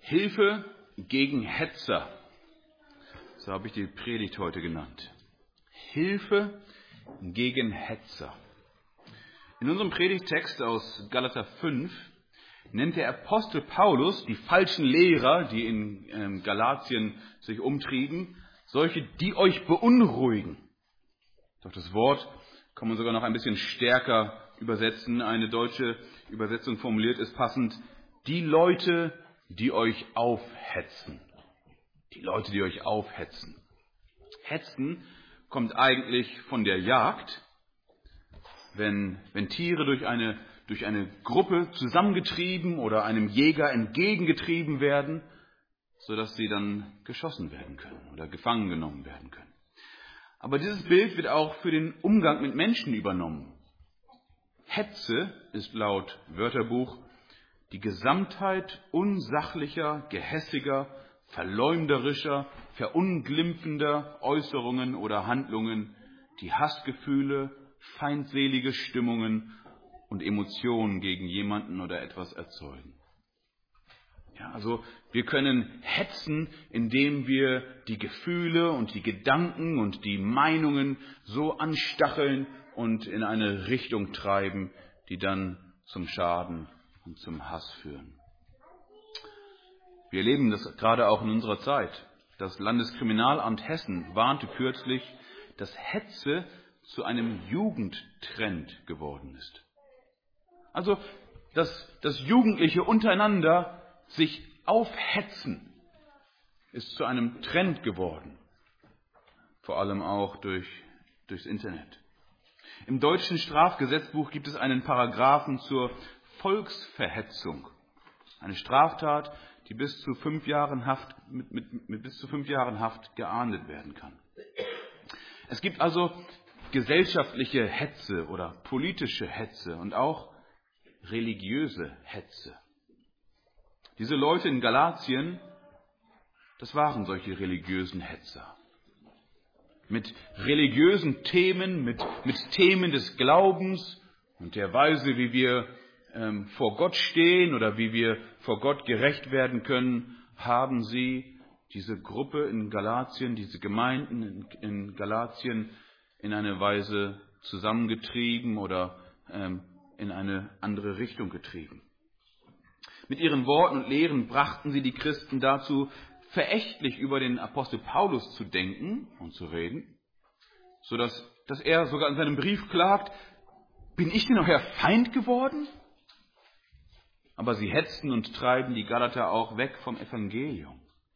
Hilfe gegen Hetzer. So habe ich die Predigt heute genannt. Hilfe gegen Hetzer. In unserem Predigttext aus Galater 5 nennt der Apostel Paulus die falschen Lehrer, die in Galatien sich umtrieben, solche, die euch beunruhigen. Doch das Wort kann man sogar noch ein bisschen stärker übersetzen. Eine deutsche Übersetzung formuliert es passend: die Leute, die euch aufhetzen. Die Leute, die euch aufhetzen. Hetzen kommt eigentlich von der Jagd. Wenn Tiere durch eine Gruppe zusammengetrieben oder einem Jäger entgegengetrieben werden, sodass sie dann geschossen werden können oder gefangen genommen werden können. Aber dieses Bild wird auch für den Umgang mit Menschen übernommen. Hetze ist laut Wörterbuch die Gesamtheit unsachlicher, gehässiger, verleumderischer, verunglimpfender Äußerungen oder Handlungen, die Hassgefühle, feindselige Stimmungen und Emotionen gegen jemanden oder etwas erzeugen. Ja, also wir können hetzen, indem wir die Gefühle und die Gedanken und die Meinungen so anstacheln und in eine Richtung treiben, die dann zum Schaden und zum Hass führen. Wir erleben das gerade auch in unserer Zeit. Das Landeskriminalamt Hessen warnte kürzlich, dass Hetze zu einem Jugendtrend geworden ist. Also, dass Jugendliche untereinander sich aufhetzen, ist zu einem Trend geworden. Vor allem auch durchs Internet. Im deutschen Strafgesetzbuch gibt es einen Paragraphen zur Volksverhetzung. Eine Straftat, die bis zu 5 Jahren Haft, mit bis zu 5 Jahren Haft geahndet werden kann. Es gibt also gesellschaftliche Hetze oder politische Hetze und auch religiöse Hetze. Diese Leute in Galatien, das waren solche religiösen Hetzer. Mit religiösen Themen, mit Themen des Glaubens und der Weise, wie wir vor Gott stehen oder wie wir vor Gott gerecht werden können, haben sie diese Gruppe in Galatien, diese Gemeinden in Galatien in eine Weise zusammengetrieben oder in eine andere Richtung getrieben. Mit ihren Worten und Lehren brachten sie die Christen dazu, verächtlich über den Apostel Paulus zu denken und zu reden, sodass er sogar in seinem Brief klagt: Bin ich denn euer Feind geworden? Aber sie hetzten und treiben die Galater auch weg vom Evangelium,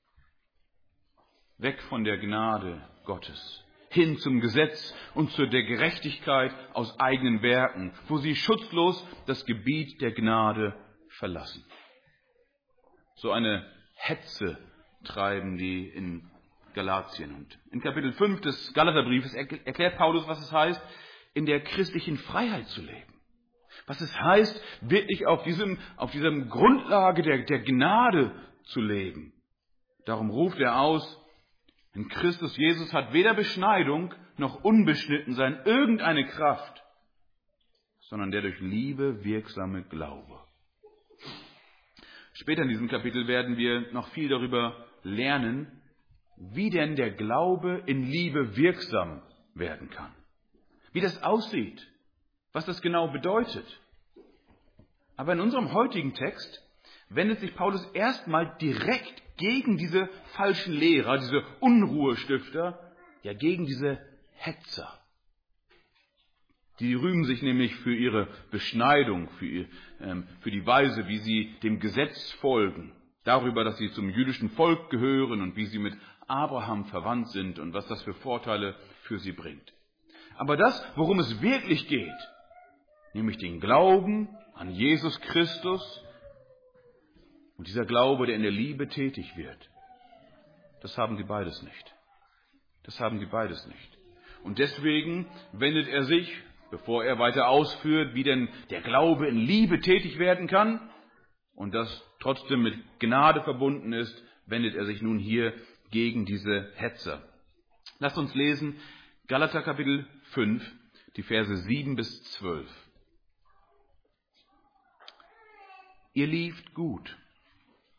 weg von der Gnade Gottes, hin zum Gesetz und zu der Gerechtigkeit aus eigenen Werken, wo sie schutzlos das Gebiet der Gnade verlassen. So eine Hetze treiben die in Galatien. Und in Kapitel 5 des Galaterbriefes erklärt Paulus, was es heißt, in der christlichen Freiheit zu leben. Was es heißt, wirklich auf diesem Grundlage der Gnade zu leben. Darum ruft er aus: In Christus Jesus hat weder Beschneidung noch Unbeschnittensein irgendeine Kraft, sondern der durch Liebe wirksame Glaube. Später in diesem Kapitel werden wir noch viel darüber lernen, wie denn der Glaube in Liebe wirksam werden kann. Wie das aussieht, was das genau bedeutet. Aber in unserem heutigen Text wendet sich Paulus erstmal direkt gegen diese falschen Lehrer, diese Unruhestifter, ja gegen diese Hetzer. Die rühmen sich nämlich für ihre Beschneidung, für die Weise, wie sie dem Gesetz folgen, darüber, dass sie zum jüdischen Volk gehören und wie sie mit Abraham verwandt sind und was das für Vorteile für sie bringt. Aber das, worum es wirklich geht, nämlich den Glauben an Jesus Christus und dieser Glaube, der in der Liebe tätig wird, das haben die beides nicht. Das haben die beides nicht. Und deswegen wendet er sich, bevor er weiter ausführt, wie denn der Glaube in Liebe tätig werden kann und das trotzdem mit Gnade verbunden ist, wendet er sich nun hier gegen diese Hetzer. Lasst uns lesen Galater Kapitel 5, die Verse 7 bis 12. Ihr lieft gut.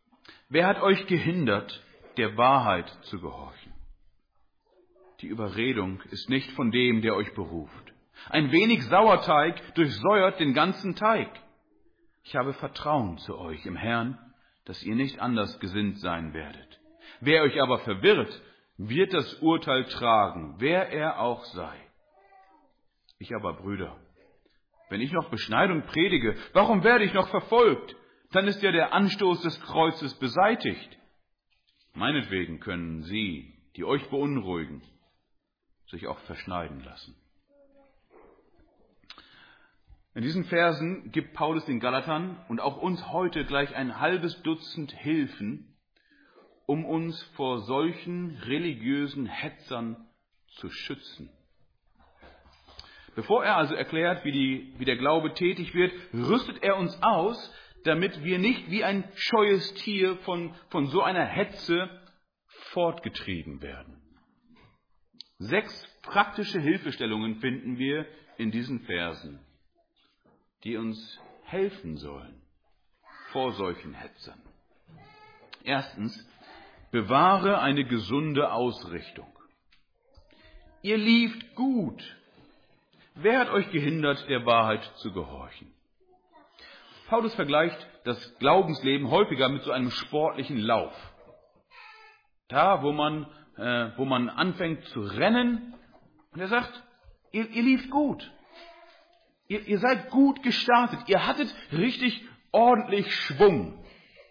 Wer hat euch gehindert, der Wahrheit zu gehorchen? Die Überredung ist nicht von dem, der euch beruft. Ein wenig Sauerteig durchsäuert den ganzen Teig. Ich habe Vertrauen zu euch im Herrn, dass ihr nicht anders gesinnt sein werdet. Wer euch aber verwirrt, wird das Urteil tragen, wer er auch sei. Ich aber, Brüder, wenn ich noch Beschneidung predige, warum werde ich noch verfolgt? Dann ist ja der Anstoß des Kreuzes beseitigt. Meinetwegen können sie, die euch beunruhigen, sich auch verschneiden lassen. In diesen Versen gibt Paulus den Galatern und auch uns heute gleich ein halbes Dutzend Hilfen, um uns vor solchen religiösen Hetzern zu schützen. Bevor er also erklärt, wie der Glaube tätig wird, rüstet er uns aus, damit wir nicht wie ein scheues Tier von so einer Hetze fortgetrieben werden. 6 praktische Hilfestellungen finden wir in diesen Versen, die uns helfen sollen vor solchen Hetzern. Erstens, bewahre eine gesunde Ausrichtung. Ihr lieft gut. Wer hat euch gehindert, der Wahrheit zu gehorchen? Paulus vergleicht das Glaubensleben häufiger mit so einem sportlichen Lauf. Da, wo man anfängt zu rennen, und er sagt, ihr lieft gut. Ihr seid gut gestartet. Ihr hattet richtig ordentlich Schwung.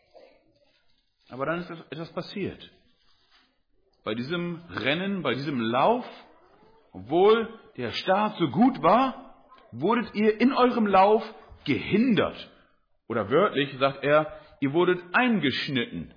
Aber dann ist etwas passiert. Bei diesem Rennen, bei diesem Lauf, obwohl der Start so gut war, wurdet ihr in eurem Lauf gehindert. Oder wörtlich sagt er, ihr wurdet eingeschnitten.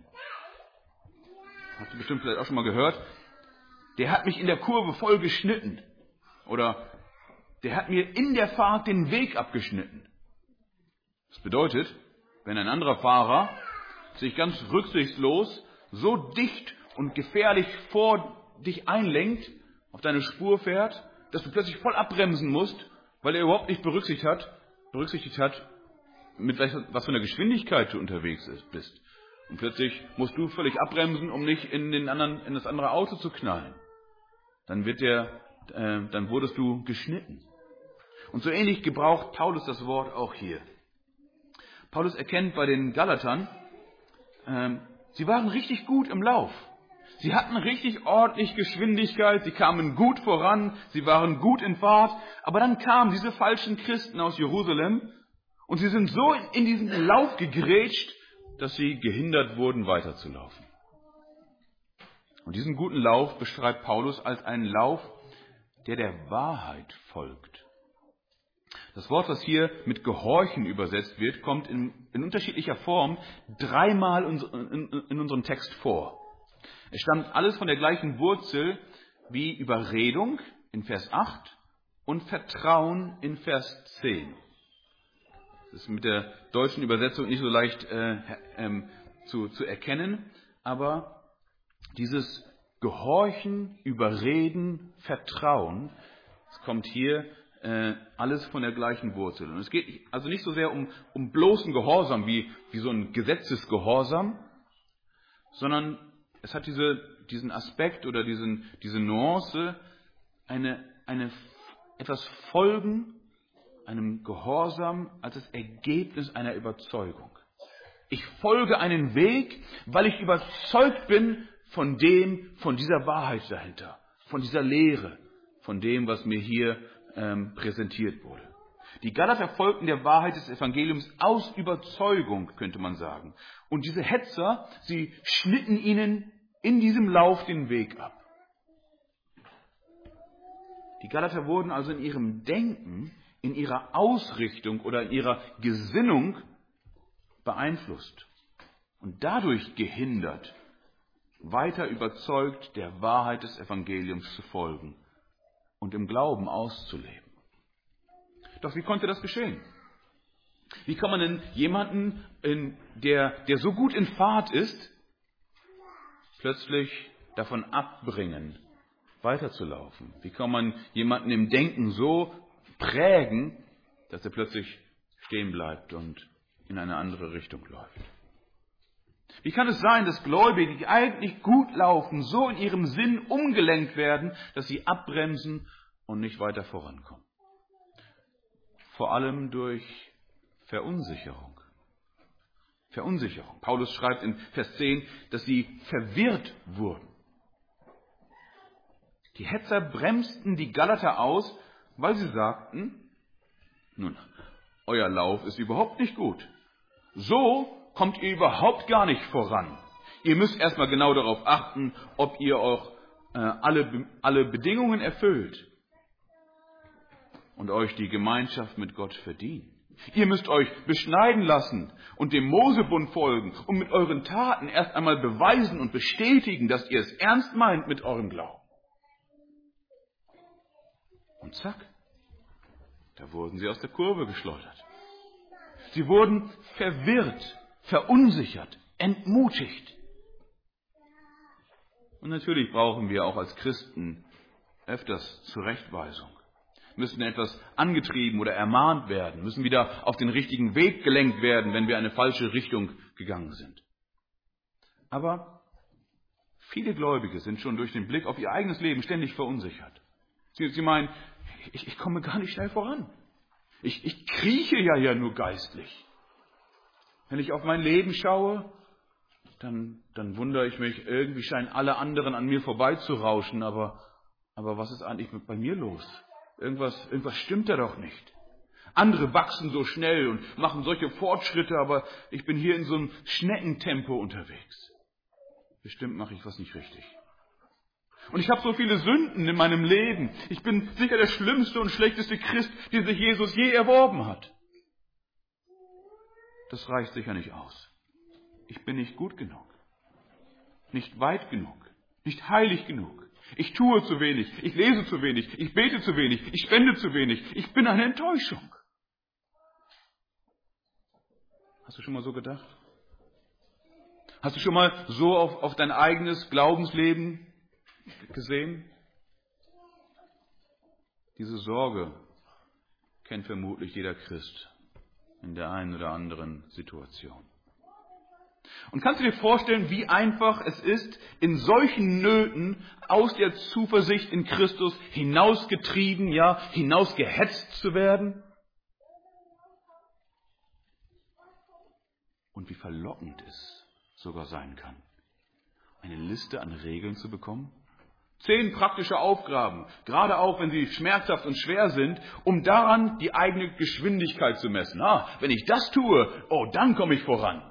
Hast du bestimmt vielleicht auch schon mal gehört. Der hat mich in der Kurve voll geschnitten. Oder der hat mir in der Fahrt den Weg abgeschnitten. Das bedeutet, wenn ein anderer Fahrer sich ganz rücksichtslos so dicht und gefährlich vor dich einlenkt, auf deine Spur fährt, dass du plötzlich voll abbremsen musst, weil er überhaupt nicht berücksichtigt hat, mit was für einer Geschwindigkeit du unterwegs bist. Und plötzlich musst du völlig abbremsen, um nicht in das andere Auto zu knallen. Dann wurdest du geschnitten. Und so ähnlich gebraucht Paulus das Wort auch hier. Paulus erkennt bei den Galatern, sie waren richtig gut im Lauf. Sie hatten richtig ordentlich Geschwindigkeit, sie kamen gut voran, sie waren gut in Fahrt, aber dann kamen diese falschen Christen aus Jerusalem und sie sind so in diesen Lauf gegrätscht, dass sie gehindert wurden, weiterzulaufen. Und diesen guten Lauf beschreibt Paulus als einen Lauf, der Wahrheit folgt. Das Wort, das hier mit Gehorchen übersetzt wird, kommt in unterschiedlicher Form 3-mal in unserem Text vor. Es stammt alles von der gleichen Wurzel wie Überredung in Vers 8 und Vertrauen in Vers 10. Das ist mit der deutschen Übersetzung nicht so leicht zu erkennen, aber dieses Gehorchen, Überreden, Vertrauen, es kommt hier alles von der gleichen Wurzel. Und es geht also nicht so sehr um bloßen Gehorsam wie so ein Gesetzesgehorsam, sondern es hat diesen Aspekt oder diese Nuance, etwas Folgen, einem Gehorsam als das Ergebnis einer Überzeugung. Ich folge einen Weg, weil ich überzeugt bin von dieser Wahrheit dahinter, von dieser Lehre, von dem, was mir hier präsentiert wurde. Die Galater folgten der Wahrheit des Evangeliums aus Überzeugung, könnte man sagen. Und diese Hetzer, sie schnitten ihnen in diesem Lauf den Weg ab. Die Galater wurden also in ihrem Denken, in ihrer Ausrichtung oder in ihrer Gesinnung beeinflusst und dadurch gehindert, weiter überzeugt der Wahrheit des Evangeliums zu folgen und im Glauben auszuleben. Doch wie konnte das geschehen? Wie kann man denn jemanden, der so gut in Fahrt ist, plötzlich davon abbringen, weiterzulaufen? Wie kann man jemanden im Denken so prägen, dass er plötzlich stehen bleibt und in eine andere Richtung läuft? Wie kann es sein, dass Gläubige, die eigentlich gut laufen, so in ihrem Sinn umgelenkt werden, dass sie abbremsen und nicht weiter vorankommen? Vor allem durch Verunsicherung. Verunsicherung. Paulus schreibt in Vers 10, dass sie verwirrt wurden. Die Hetzer bremsten die Galater aus, weil sie sagten, nun, euer Lauf ist überhaupt nicht gut. So kommt ihr überhaupt gar nicht voran. Ihr müsst erstmal genau darauf achten, ob ihr auch alle Bedingungen erfüllt und euch die Gemeinschaft mit Gott verdient. Ihr müsst euch beschneiden lassen und dem Mosebund folgen und mit euren Taten erst einmal beweisen und bestätigen, dass ihr es ernst meint mit eurem Glauben. Und zack, da wurden sie aus der Kurve geschleudert. Sie wurden verwirrt, verunsichert, entmutigt. Und natürlich brauchen wir auch als Christen öfters Zurechtweisung. Müssen etwas angetrieben oder ermahnt werden, müssen wieder auf den richtigen Weg gelenkt werden, wenn wir eine falsche Richtung gegangen sind. Aber viele Gläubige sind schon durch den Blick auf ihr eigenes Leben ständig verunsichert. Sie meinen, ich komme gar nicht schnell voran. Ich krieche ja nur geistlich. Wenn ich auf mein Leben schaue, dann wundere ich mich, irgendwie scheinen alle anderen an mir vorbeizurauschen, aber was ist eigentlich bei mir los? Irgendwas stimmt da doch nicht. Andere wachsen so schnell und machen solche Fortschritte, aber ich bin hier in so einem Schneckentempo unterwegs. Bestimmt mache ich was nicht richtig. Und ich habe so viele Sünden in meinem Leben. Ich bin sicher der schlimmste und schlechteste Christ, den sich Jesus je erworben hat. Das reicht sicher nicht aus. Ich bin nicht gut genug, nicht weit genug, nicht heilig genug. Ich tue zu wenig, ich lese zu wenig, ich bete zu wenig, ich spende zu wenig. Ich bin eine Enttäuschung. Hast du schon mal so gedacht? Hast du schon mal so auf dein eigenes Glaubensleben gesehen? Diese Sorge kennt vermutlich jeder Christ in der einen oder anderen Situation. Und kannst du dir vorstellen, wie einfach es ist, in solchen Nöten aus der Zuversicht in Christus hinausgetrieben, ja, hinausgehetzt zu werden? Und wie verlockend es sogar sein kann, eine Liste an Regeln zu bekommen? 10 praktische Aufgaben, gerade auch wenn sie schmerzhaft und schwer sind, um daran die eigene Geschwindigkeit zu messen. Wenn ich das tue, dann komme ich voran.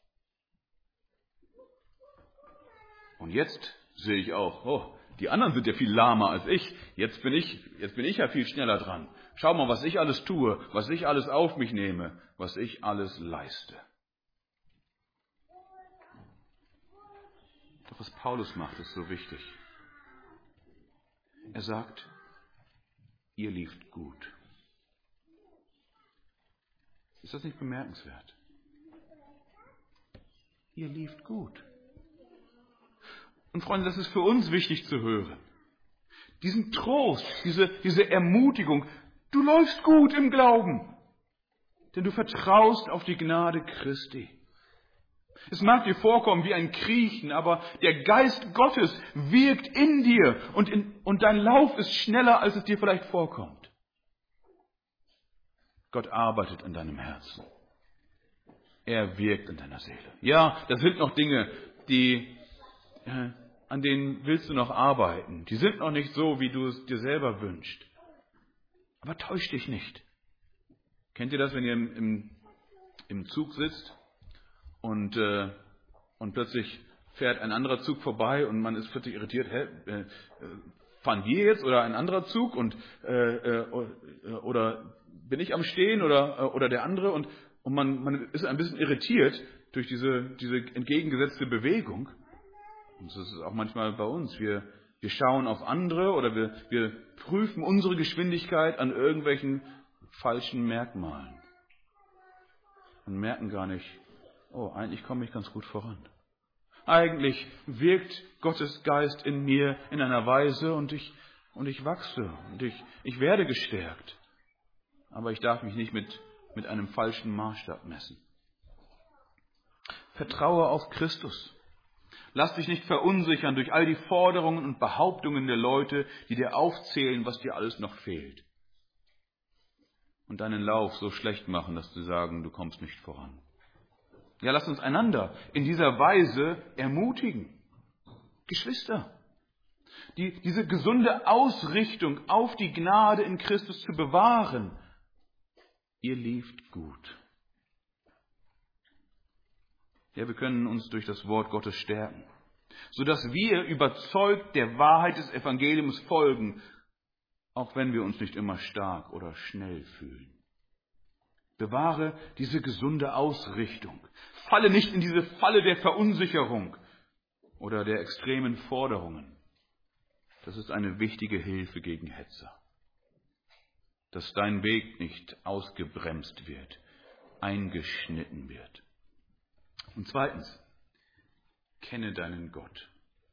Und jetzt sehe ich auch, die anderen sind ja viel lahmer als ich. Jetzt bin ich ja viel schneller dran. Schau mal, was ich alles tue, was ich alles auf mich nehme, was ich alles leiste. Doch was Paulus macht, ist so wichtig. Er sagt, ihr lieft gut. Ist das nicht bemerkenswert? Ihr lieft gut. Und Freunde, das ist für uns wichtig zu hören. Diesen Trost, diese Ermutigung, du läufst gut im Glauben, denn du vertraust auf die Gnade Christi. Es mag dir vorkommen wie ein Kriechen, aber der Geist Gottes wirkt in dir und dein Lauf ist schneller, als es dir vielleicht vorkommt. Gott arbeitet in deinem Herzen. Er wirkt in deiner Seele. Ja, das sind noch Dinge, an denen willst du noch arbeiten. Die sind noch nicht so, wie du es dir selber wünschst. Aber täusch dich nicht. Kennt ihr das, wenn ihr im Zug sitzt und plötzlich fährt ein anderer Zug vorbei und man ist plötzlich irritiert, fahren wir jetzt oder ein anderer Zug oder bin ich am Stehen oder der andere und man ist ein bisschen irritiert durch diese entgegengesetzte Bewegung. Und das ist auch manchmal bei uns. Wir schauen auf andere oder wir prüfen unsere Geschwindigkeit an irgendwelchen falschen Merkmalen und merken gar nicht, eigentlich komme ich ganz gut voran. Eigentlich wirkt Gottes Geist in mir in einer Weise und ich wachse und ich werde gestärkt. Aber ich darf mich nicht mit einem falschen Maßstab messen. Vertraue auf Christus. Lass dich nicht verunsichern durch all die Forderungen und Behauptungen der Leute, die dir aufzählen, was dir alles noch fehlt. Und deinen Lauf so schlecht machen, dass sie sagen, du kommst nicht voran. Ja, lass uns einander in dieser Weise ermutigen. Geschwister, diese gesunde Ausrichtung auf die Gnade in Christus zu bewahren. Ihr lieft gut. Ja, wir können uns durch das Wort Gottes stärken, sodass wir überzeugt der Wahrheit des Evangeliums folgen, auch wenn wir uns nicht immer stark oder schnell fühlen. Bewahre diese gesunde Ausrichtung. Falle nicht in diese Falle der Verunsicherung oder der extremen Forderungen. Das ist eine wichtige Hilfe gegen Hetzer. Dass dein Weg nicht ausgebremst wird, eingeschnitten wird. Und zweitens, kenne deinen Gott.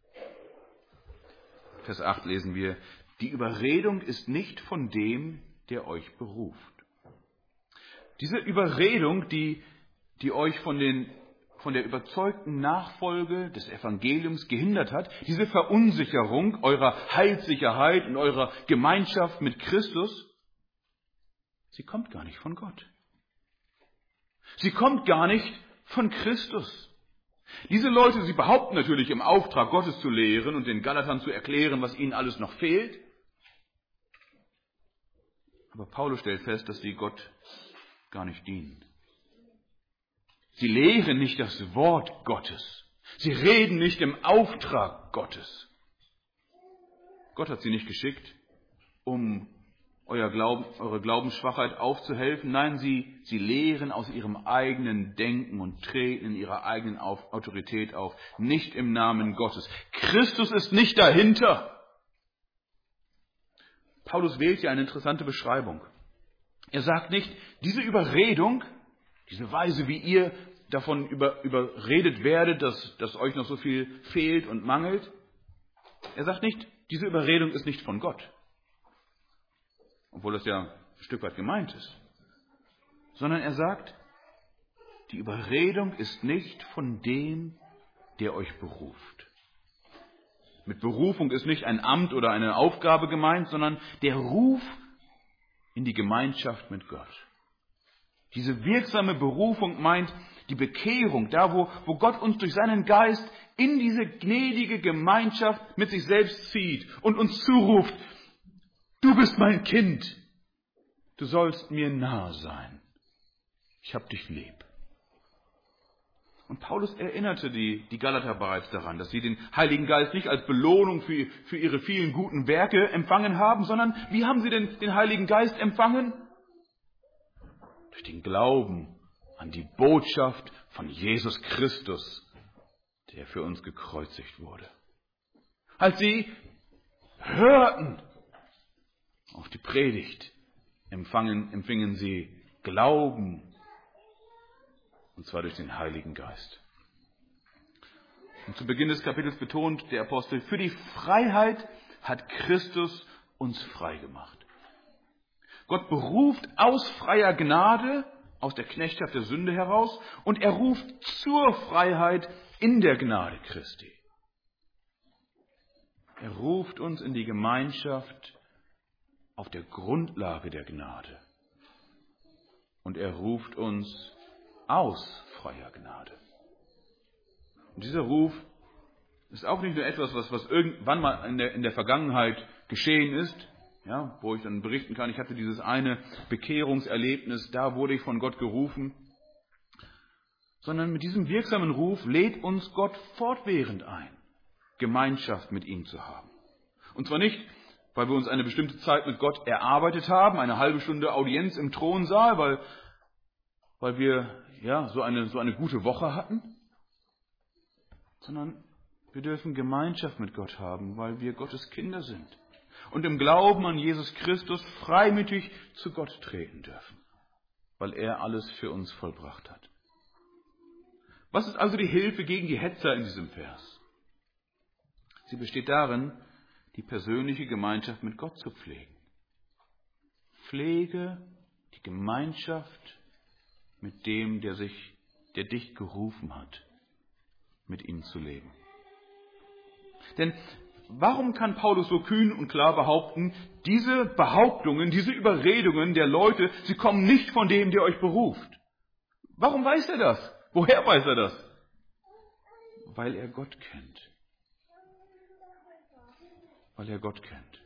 Vers 8 lesen wir, die Überredung ist nicht von dem, der euch beruft. Diese Überredung, die euch von der überzeugten Nachfolge des Evangeliums gehindert hat, diese Verunsicherung eurer Heilssicherheit und eurer Gemeinschaft mit Christus, sie kommt gar nicht von Gott. Sie kommt gar nicht von Christus. Diese Leute, sie behaupten natürlich im Auftrag Gottes zu lehren und den Galatern zu erklären, was ihnen alles noch fehlt. Aber Paulus stellt fest, dass sie Gott gar nicht dienen. Sie lehren nicht das Wort Gottes. Sie reden nicht im Auftrag Gottes. Gott hat sie nicht geschickt, um eure Glaubensschwachheit aufzuhelfen. Nein, sie lehren aus ihrem eigenen Denken und treten in ihrer eigenen Autorität auf, nicht im Namen Gottes. Christus ist nicht dahinter. Paulus wählt hier eine interessante Beschreibung. Er sagt nicht, diese Überredung, diese Weise, wie ihr davon überredet werdet, dass euch noch so viel fehlt und mangelt. Er sagt nicht, diese Überredung ist nicht von Gott. Obwohl das ja ein Stück weit gemeint ist. Sondern er sagt, die Überredung ist nicht von dem, der euch beruft. Mit Berufung ist nicht ein Amt oder eine Aufgabe gemeint, sondern der Ruf in die Gemeinschaft mit Gott. Diese wirksame Berufung meint die Bekehrung, da wo Gott uns durch seinen Geist in diese gnädige Gemeinschaft mit sich selbst zieht und uns zuruft, du bist mein Kind, du sollst mir nahe sein, ich hab dich lieb. Und Paulus erinnerte die Galater bereits daran, dass sie den Heiligen Geist nicht als Belohnung für ihre vielen guten Werke empfangen haben, sondern wie haben sie denn den Heiligen Geist empfangen? Durch den Glauben an die Botschaft von Jesus Christus, der für uns gekreuzigt wurde. Als sie hörten auf die Predigt, empfingen sie Glauben, und zwar durch den Heiligen Geist. Und zu Beginn des Kapitels betont der Apostel, für die Freiheit hat Christus uns frei gemacht. Gott beruft aus freier Gnade, aus der Knechtschaft der Sünde heraus, und er ruft zur Freiheit in der Gnade Christi. Er ruft uns in die Gemeinschaft auf der Grundlage der Gnade. Und er ruft uns aus freier Gnade. Und dieser Ruf ist auch nicht nur etwas, was irgendwann mal in der Vergangenheit geschehen ist, ja, wo ich dann berichten kann, ich hatte dieses eine Bekehrungserlebnis, da wurde ich von Gott gerufen, sondern mit diesem wirksamen Ruf lädt uns Gott fortwährend ein, Gemeinschaft mit ihm zu haben. Und zwar nicht, weil wir uns eine bestimmte Zeit mit Gott erarbeitet haben, eine halbe Stunde Audienz im Thronsaal, weil wir ja so eine gute Woche hatten, sondern wir dürfen Gemeinschaft mit Gott haben, weil wir Gottes Kinder sind und im Glauben an Jesus Christus freimütig zu Gott treten dürfen, weil er alles für uns vollbracht hat. Was ist also die Hilfe gegen die Hetzer in diesem Vers? Sie besteht darin, die persönliche Gemeinschaft mit Gott zu pflegen. Pflege die Gemeinschaft mit dem, der dich gerufen hat, mit ihm zu leben. Denn warum kann Paulus so kühn und klar behaupten, diese Behauptungen, diese Überredungen der Leute, sie kommen nicht von dem, der euch beruft? Warum weiß er das? Woher weiß er das? Weil er Gott kennt. Weil er Gott kennt.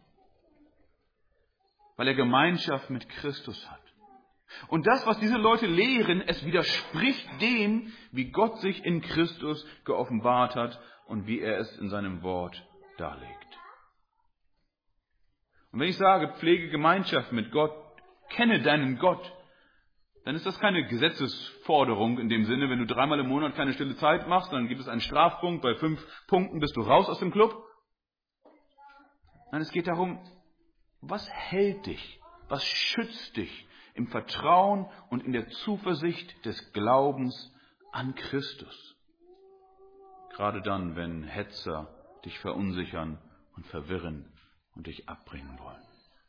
Weil er Gemeinschaft mit Christus hat. Und das, was diese Leute lehren, es widerspricht dem, wie Gott sich in Christus geoffenbart hat und wie er es in seinem Wort darlegt. Und wenn ich sage, pflege Gemeinschaft mit Gott, kenne deinen Gott, dann ist das keine Gesetzesforderung in dem Sinne, wenn du 3-mal im Monat keine stille Zeit machst, dann gibt es einen Strafpunkt, bei 5 Punkten bist du raus aus dem Club. Nein, es geht darum, was hält dich, was schützt dich im Vertrauen und in der Zuversicht des Glaubens an Christus. Gerade dann, wenn Hetzer dich verunsichern und verwirren und dich abbringen wollen.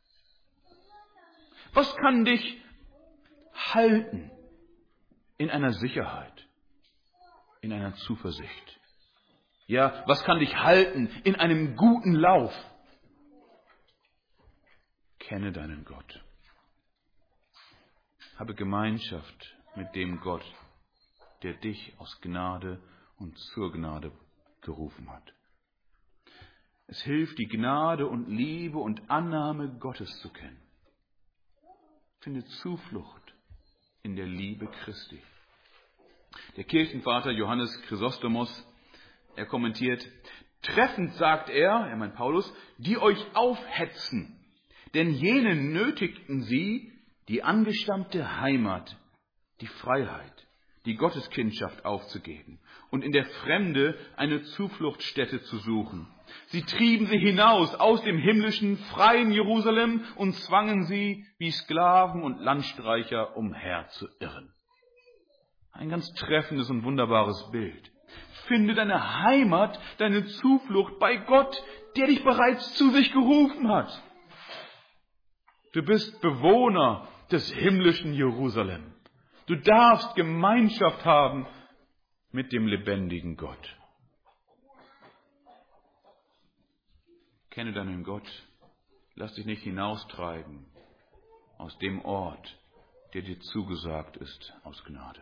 Was kann dich halten in einer Sicherheit, in einer Zuversicht? Ja, was kann dich halten in einem guten Lauf? Kenne deinen Gott. Habe Gemeinschaft mit dem Gott, der dich aus Gnade und zur Gnade gerufen hat. Es hilft, die Gnade und Liebe und Annahme Gottes zu kennen. Finde Zuflucht in der Liebe Christi. Der Kirchenvater Johannes Chrysostomos, er kommentiert, treffend sagt er meint Paulus, die euch aufhetzen, denn jene nötigten sie, die angestammte Heimat, die Freiheit, die Gotteskindschaft aufzugeben und in der Fremde eine Zufluchtsstätte zu suchen. Sie trieben sie hinaus aus dem himmlischen, freien Jerusalem und zwangen sie, wie Sklaven und Landstreicher, umher zu irren. Ein ganz treffendes und wunderbares Bild. Finde deine Heimat, deine Zuflucht bei Gott, der dich bereits zu sich gerufen hat. Du bist Bewohner des himmlischen Jerusalem. Du darfst Gemeinschaft haben mit dem lebendigen Gott. Kenne deinen Gott. Lass dich nicht hinaustreiben aus dem Ort, der dir zugesagt ist aus Gnade.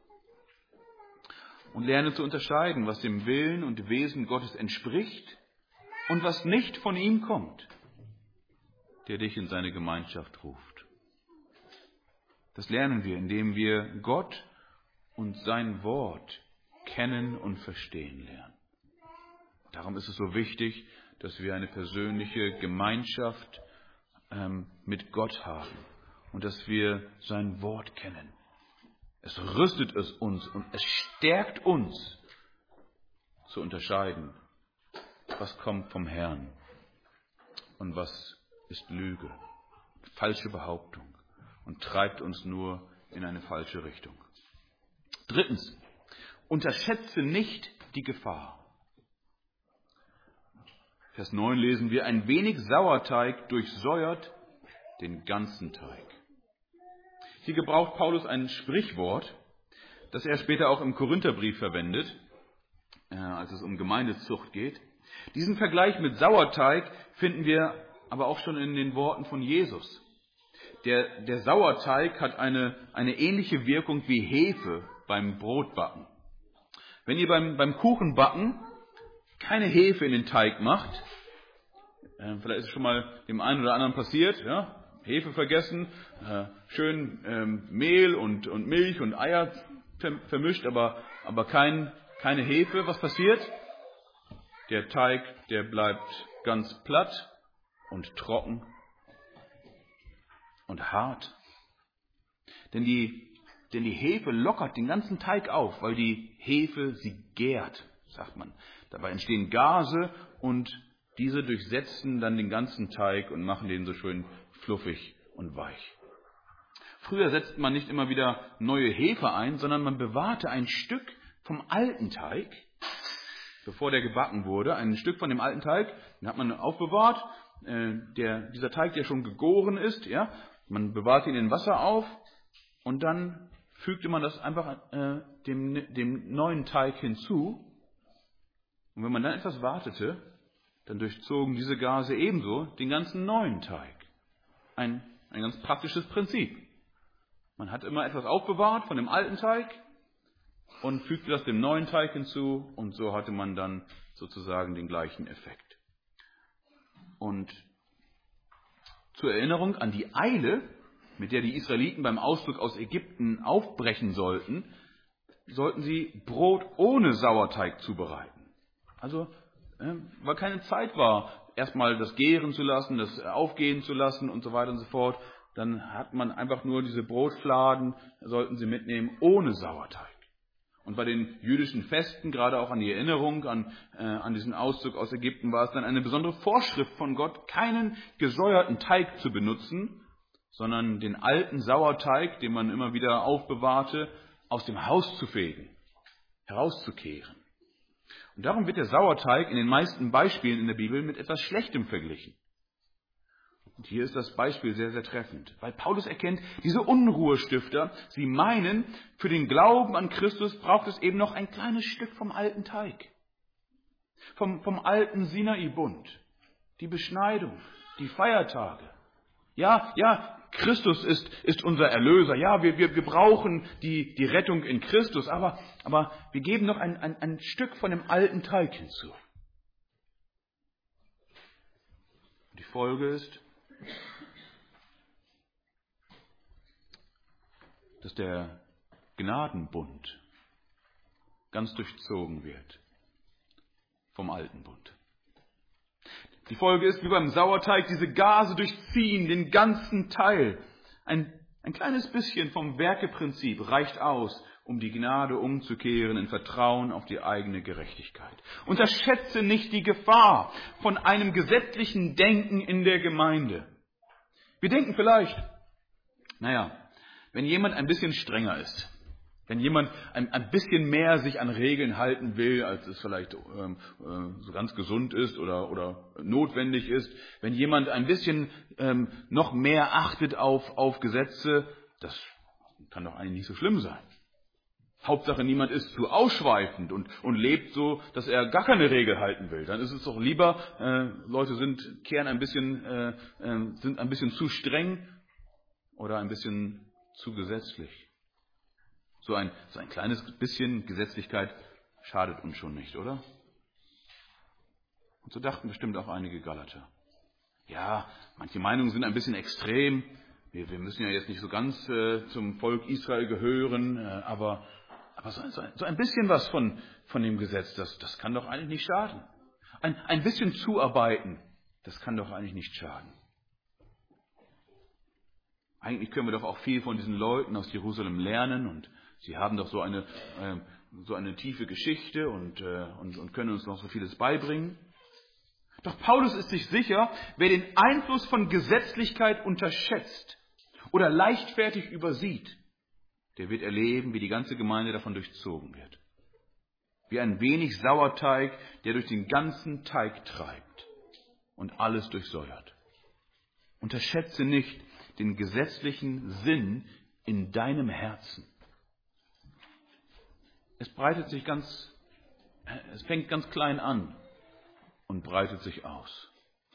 Und lerne zu unterscheiden, was dem Willen und Wesen Gottes entspricht und was nicht von ihm kommt, der dich in seine Gemeinschaft ruft. Das lernen wir, indem wir Gott und sein Wort kennen und verstehen lernen. Darum ist es so wichtig, dass wir eine persönliche Gemeinschaft mit Gott haben und dass wir sein Wort kennen. Es rüstet es uns und es stärkt uns zu unterscheiden, was kommt vom Herrn und was ist Lüge, falsche Behauptung und treibt uns nur in eine falsche Richtung. Drittens, unterschätze nicht die Gefahr. Vers 9 lesen wir, ein wenig Sauerteig durchsäuert den ganzen Teig. Hier gebraucht Paulus ein Sprichwort, das er später auch im Korintherbrief verwendet, als es um Gemeindezucht geht. Diesen Vergleich mit Sauerteig finden wir aber auch schon in den Worten von Jesus. Der Sauerteig hat eine ähnliche Wirkung wie Hefe beim Brotbacken. Wenn ihr beim Kuchenbacken keine Hefe in den Teig macht, vielleicht ist es schon mal dem einen oder anderen passiert, ja? Hefe vergessen, schön Mehl und Milch und Eier vermischt, aber keine Hefe. Was passiert? Der Teig, der bleibt ganz platt und trocken und hart. Denn die Hefe lockert den ganzen Teig auf, weil die Hefe sie gärt, sagt man. Dabei entstehen Gase und diese durchsetzen dann den ganzen Teig und machen den so schön fluffig und weich. Früher setzte man nicht immer wieder neue Hefe ein, sondern man bewahrte ein Stück vom alten Teig, bevor der gebacken wurde. Ein Stück von dem alten Teig, den hat man aufbewahrt. Dieser Teig, der schon gegoren ist, ja, man bewahrt ihn in Wasser auf und dann fügte man das einfach dem neuen Teig hinzu. Und wenn man dann etwas wartete, dann durchzogen diese Gase ebenso den ganzen neuen Teig. Ein ganz praktisches Prinzip. Man hat immer etwas aufbewahrt von dem alten Teig und fügte das dem neuen Teig hinzu und so hatte man dann sozusagen den gleichen Effekt. Und zur Erinnerung an die Eile, mit der die Israeliten beim Auszug aus Ägypten aufbrechen sollten sie Brot ohne Sauerteig zubereiten. Also, weil keine Zeit war, erstmal das gären zu lassen, das aufgehen zu lassen und so weiter und so fort. Dann hat man einfach nur diese Brotfladen, sollten sie mitnehmen, ohne Sauerteig. Und bei den jüdischen Festen, gerade auch an die Erinnerung an diesen Auszug aus Ägypten, war es dann eine besondere Vorschrift von Gott, keinen gesäuerten Teig zu benutzen, sondern den alten Sauerteig, den man immer wieder aufbewahrte, aus dem Haus zu fegen, herauszukehren. Und darum wird der Sauerteig in den meisten Beispielen in der Bibel mit etwas Schlechtem verglichen. Und hier ist das Beispiel sehr, sehr treffend, weil Paulus erkennt, diese Unruhestifter, sie meinen, für den Glauben an Christus braucht es eben noch ein kleines Stück vom alten Teig, vom alten Sinai-Bund, die Beschneidung, die Feiertage. Ja, Christus ist unser Erlöser. Ja, wir brauchen die Rettung in Christus, aber wir geben noch ein Stück von dem alten Teig hinzu. Die Folge ist, dass der Gnadenbund ganz durchzogen wird vom alten Bund. Die Folge ist, wie beim Sauerteig, diese Gase durchziehen den ganzen Teil. Ein kleines bisschen vom Werkeprinzip reicht aus, um die Gnade umzukehren in Vertrauen auf die eigene Gerechtigkeit. Unterschätze nicht die Gefahr von einem gesetzlichen Denken in der Gemeinde. Wir denken vielleicht, wenn jemand ein bisschen strenger ist, wenn jemand ein bisschen mehr sich an Regeln halten will, als es vielleicht so ganz gesund ist oder notwendig ist, wenn jemand ein bisschen noch mehr achtet auf Gesetze, das kann doch eigentlich nicht so schlimm sein. Hauptsache, niemand ist zu ausschweifend und lebt so, dass er gar keine Regel halten will. Dann ist es doch lieber, Leute sind ein bisschen zu streng oder ein bisschen zu gesetzlich. So ein kleines bisschen Gesetzlichkeit schadet uns schon nicht, oder? Und so dachten bestimmt auch einige Galater. Ja, manche Meinungen sind ein bisschen extrem. Wir müssen ja jetzt nicht so ganz zum Volk Israel gehören, aber so ein bisschen was von dem Gesetz, das kann doch eigentlich nicht schaden. Ein bisschen zuarbeiten, das kann doch eigentlich nicht schaden. Eigentlich können wir doch auch viel von diesen Leuten aus Jerusalem lernen und sie haben doch so eine tiefe Geschichte und können uns noch so vieles beibringen. Doch Paulus ist sich sicher, wer den Einfluss von Gesetzlichkeit unterschätzt oder leichtfertig übersieht, der wird erleben, wie die ganze Gemeinde davon durchzogen wird. Wie ein wenig Sauerteig, der durch den ganzen Teig treibt und alles durchsäuert. Unterschätze nicht den gesetzlichen Sinn in deinem Herzen. Es fängt ganz klein an und breitet sich aus.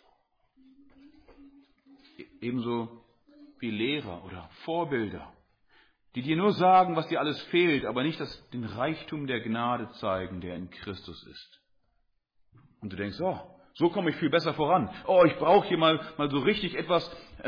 Ebenso wie Lehrer oder Vorbilder, die dir nur sagen, was dir alles fehlt, aber nicht den Reichtum der Gnade zeigen, der in Christus ist. Und du denkst, so komme ich viel besser voran. Ich brauche hier mal so richtig etwas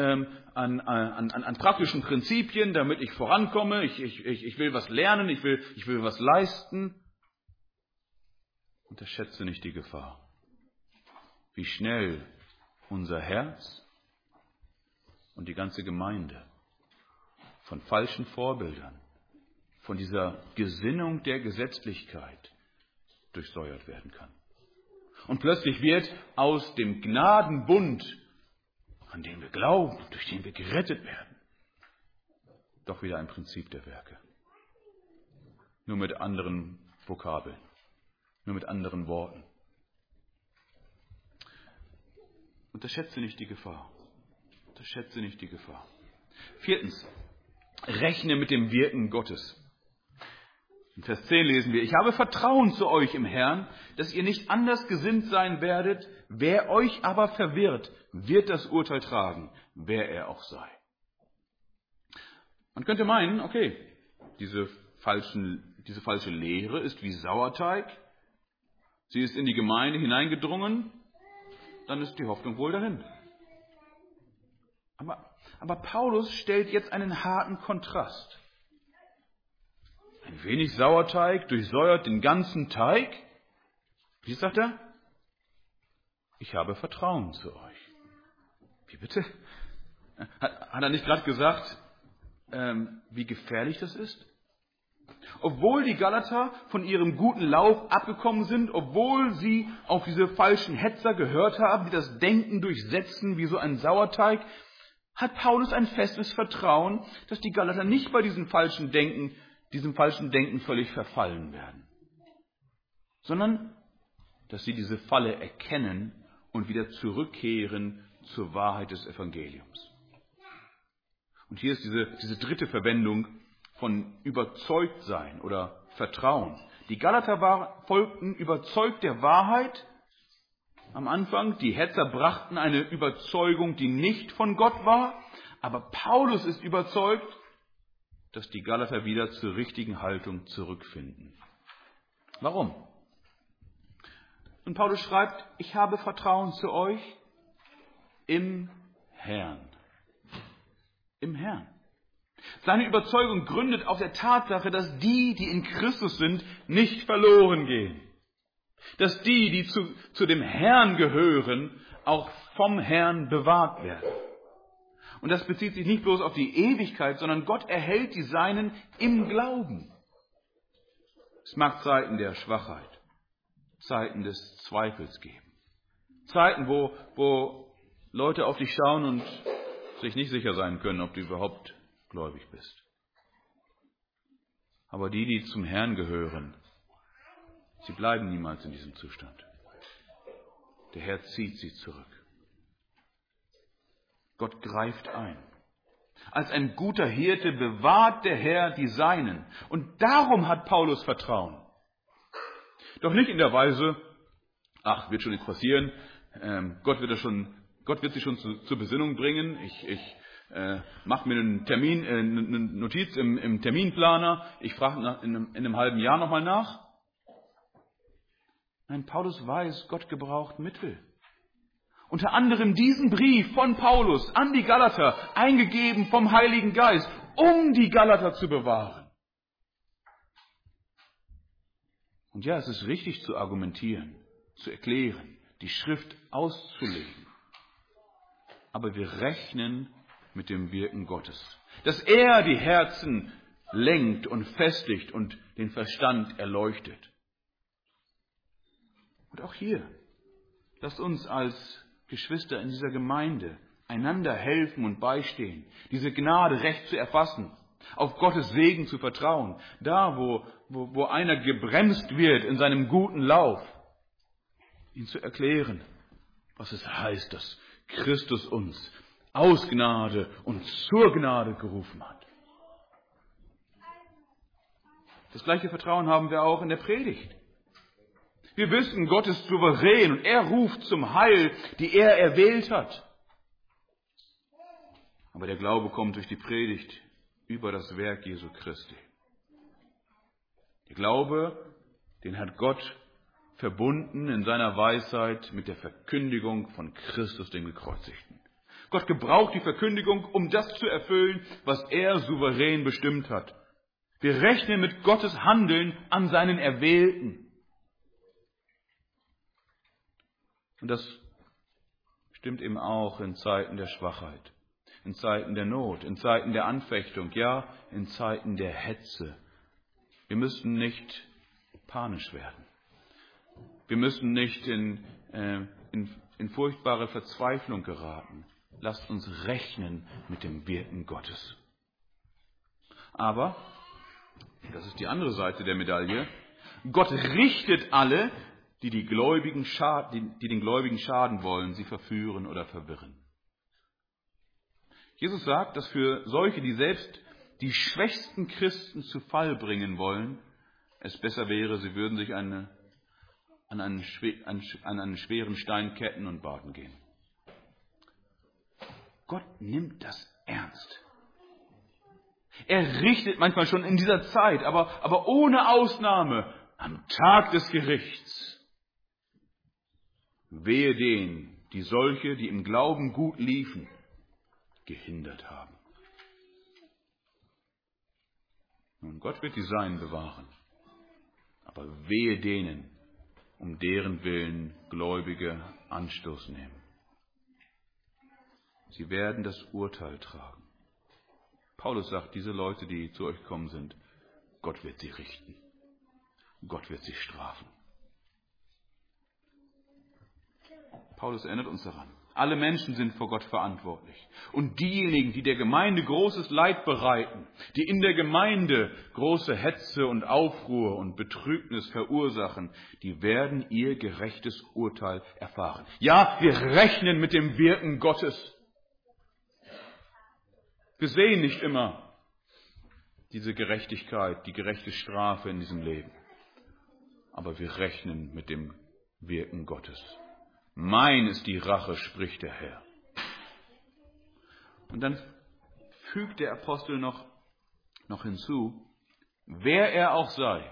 an praktischen Prinzipien, damit ich vorankomme. Ich will was lernen, ich will was leisten. Unterschätze nicht die Gefahr, wie schnell unser Herz und die ganze Gemeinde von falschen Vorbildern, von dieser Gesinnung der Gesetzlichkeit durchsäuert werden kann. Und plötzlich wird aus dem Gnadenbund, an den wir glauben, durch den wir gerettet werden, doch wieder ein Prinzip der Werke. Nur mit anderen Vokabeln, nur mit anderen Worten. Unterschätze nicht die Gefahr. Unterschätze nicht die Gefahr. 4. Rechne mit dem Wirken Gottes. In Vers 10 lesen wir, ich habe Vertrauen zu euch im Herrn, dass ihr nicht anders gesinnt sein werdet. Wer euch aber verwirrt, wird das Urteil tragen, wer er auch sei. Man könnte meinen, okay, diese falsche Lehre ist wie Sauerteig. Sie ist in die Gemeinde hineingedrungen, dann ist die Hoffnung wohl dahin. Aber Paulus stellt jetzt einen harten Kontrast. Ein wenig Sauerteig durchsäuert den ganzen Teig. Wie sagt er? Ich habe Vertrauen zu euch. Wie bitte? Hat er nicht gerade gesagt, wie gefährlich das ist? Obwohl die Galater von ihrem guten Lauf abgekommen sind, obwohl sie auf diese falschen Hetzer gehört haben, die das Denken durchsetzen wie so ein Sauerteig, hat Paulus ein festes Vertrauen, dass die Galater nicht bei diesem falschen Denken völlig verfallen werden, sondern dass sie diese Falle erkennen und wieder zurückkehren zur Wahrheit des Evangeliums. Und hier ist diese dritte Verwendung von überzeugt sein oder Vertrauen. Die Galater folgten überzeugt der Wahrheit am Anfang. Die Hetzer brachten eine Überzeugung, die nicht von Gott war. Aber Paulus ist überzeugt, dass die Galater wieder zur richtigen Haltung zurückfinden. Warum? Und Paulus schreibt, ich habe Vertrauen zu euch im Herrn. Im Herrn. Seine Überzeugung gründet auf der Tatsache, dass die in Christus sind, nicht verloren gehen. Dass die zu dem Herrn gehören, auch vom Herrn bewahrt werden. Und das bezieht sich nicht bloß auf die Ewigkeit, sondern Gott erhält die Seinen im Glauben. Es mag Zeiten der Schwachheit, Zeiten des Zweifels geben. Zeiten, wo Leute auf dich schauen und sich nicht sicher sein können, ob du überhaupt gläubig bist. Aber die zum Herrn gehören, sie bleiben niemals in diesem Zustand. Der Herr zieht sie zurück. Gott greift ein. Als ein guter Hirte bewahrt der Herr die Seinen. Und darum hat Paulus Vertrauen. Doch nicht in der Weise, wird schon nichts passieren, Gott wird sie schon zur Besinnung bringen, ich mache mir eine Notiz im Terminplaner, ich frage in einem halben Jahr nochmal nach. Nein, Paulus weiß, Gott gebraucht Mittel. Unter anderem diesen Brief von Paulus an die Galater, eingegeben vom Heiligen Geist, um die Galater zu bewahren. Und ja, es ist richtig zu argumentieren, zu erklären, die Schrift auszulegen. Aber wir rechnen mit dem Wirken Gottes. Dass er die Herzen lenkt und festigt und den Verstand erleuchtet. Und auch hier, lasst uns als Geschwister in dieser Gemeinde einander helfen und beistehen, diese Gnade recht zu erfassen, auf Gottes Segen zu vertrauen, da wo einer gebremst wird in seinem guten Lauf, ihn zu erklären, was es heißt, dass Christus uns aus Gnade und zur Gnade gerufen hat. Das gleiche Vertrauen haben wir auch in der Predigt. Wir wissen, Gott ist souverän und er ruft zum Heil, die er erwählt hat. Aber der Glaube kommt durch die Predigt über das Werk Jesu Christi. Der Glaube, den hat Gott verbunden in seiner Weisheit mit der Verkündigung von Christus, dem Gekreuzigten. Gott gebraucht die Verkündigung, um das zu erfüllen, was er souverän bestimmt hat. Wir rechnen mit Gottes Handeln an seinen Erwählten. Und das stimmt eben auch in Zeiten der Schwachheit, in Zeiten der Not, in Zeiten der Anfechtung, ja, in Zeiten der Hetze. Wir müssen nicht panisch werden. Wir müssen nicht in furchtbare Verzweiflung geraten. Lasst uns rechnen mit dem Wirken Gottes. Aber, das ist die andere Seite der Medaille, Gott richtet alle, die den Gläubigen schaden wollen, sie verführen oder verwirren. Jesus sagt, dass für solche, die selbst die schwächsten Christen zu Fall bringen wollen, es besser wäre, sie würden sich an einen schweren Stein ketten und baden gehen. Gott nimmt das ernst. Er richtet manchmal schon in dieser Zeit, aber ohne Ausnahme am Tag des Gerichts. Wehe denen, die solche, die im Glauben gut liefen, gehindert haben. Nun, Gott wird die Seinen bewahren. Aber wehe denen, um deren Willen Gläubige Anstoß nehmen. Sie werden das Urteil tragen. Paulus sagt, diese Leute, die zu euch gekommen sind, Gott wird sie richten. Gott wird sie strafen. Paulus erinnert uns daran. Alle Menschen sind vor Gott verantwortlich. Und diejenigen, die der Gemeinde großes Leid bereiten, die in der Gemeinde große Hetze und Aufruhr und Betrübnis verursachen, die werden ihr gerechtes Urteil erfahren. Ja, wir rechnen mit dem Wirken Gottes. Wir sehen nicht immer diese Gerechtigkeit, die gerechte Strafe in diesem Leben. Aber wir rechnen mit dem Wirken Gottes. Mein ist die Rache, spricht der Herr. Und dann fügt der Apostel noch hinzu, wer er auch sei.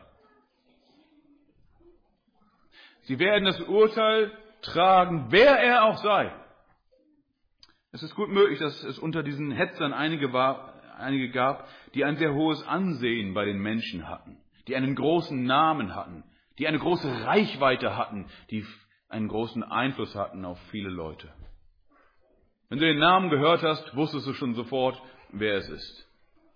Sie werden das Urteil tragen, wer er auch sei. Es ist gut möglich, dass es unter diesen Hetzern einige gab, die ein sehr hohes Ansehen bei den Menschen hatten, die einen großen Namen hatten, die eine große Reichweite hatten, die einen großen Einfluss hatten auf viele Leute. Wenn du den Namen gehört hast, wusstest du schon sofort, wer es ist.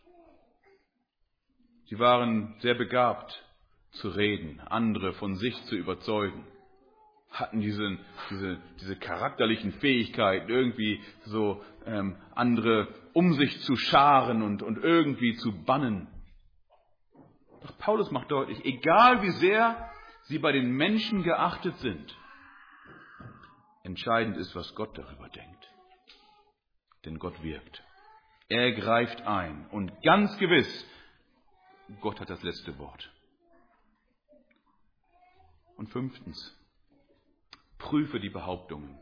Sie waren sehr begabt zu reden, andere von sich zu überzeugen, hatten diese charakterlichen Fähigkeiten, irgendwie so andere um sich zu scharen und irgendwie zu bannen. Doch Paulus macht deutlich, egal wie sehr sie bei den Menschen geachtet sind, entscheidend ist, was Gott darüber denkt. Denn Gott wirkt. Er greift ein. Und ganz gewiss, Gott hat das letzte Wort. Und 5. Prüfe die Behauptungen.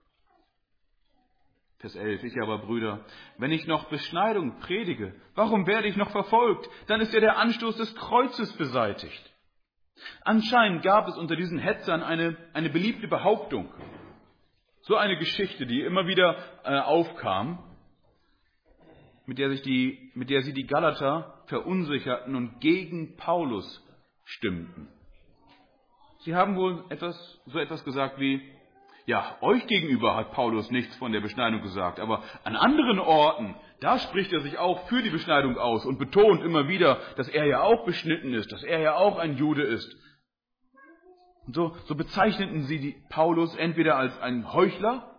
Vers 11. Ich aber, Brüder, wenn ich noch Beschneidung predige, warum werde ich noch verfolgt? Dann ist ja der Anstoß des Kreuzes beseitigt. Anscheinend gab es unter diesen Hetzern eine beliebte Behauptung. So eine Geschichte, die immer wieder aufkam, mit der sie die Galater verunsicherten und gegen Paulus stimmten. Sie haben wohl so etwas gesagt wie, ja, euch gegenüber hat Paulus nichts von der Beschneidung gesagt, aber an anderen Orten, da spricht er sich auch für die Beschneidung aus und betont immer wieder, dass er ja auch beschnitten ist, dass er ja auch ein Jude ist. Und so bezeichneten sie Paulus entweder als einen Heuchler,